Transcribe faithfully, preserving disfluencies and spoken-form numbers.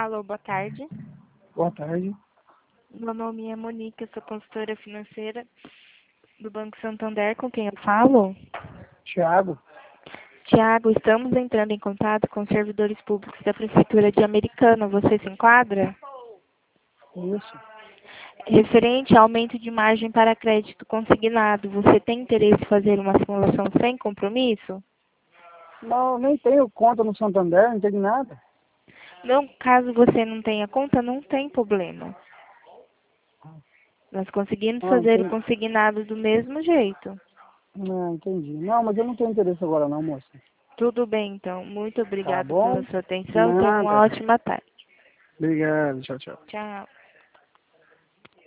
Alô, boa tarde. Boa tarde. Meu nome é Monique, eu sou consultora financeira do Banco Santander, com quem eu falo? Tiago. Tiago, estamos entrando em contato com os servidores públicos da Prefeitura de Americana. Você se enquadra? Isso. Referente ao aumento de margem para crédito consignado, você tem interesse em fazer uma simulação sem compromisso? Não, nem tenho conta no Santander, não tenho nada. Não, caso você não tenha conta, não tem problema. Nós conseguimos Não, fazer o entendi. consignado do mesmo jeito. Não, entendi. Não, mas eu não tenho interesse agora não, moça. Tudo bem, então. Muito Tá obrigada pela bom? sua atenção. Tenha uma Nada. ótima tarde. Obrigado, tchau, tchau. Tchau.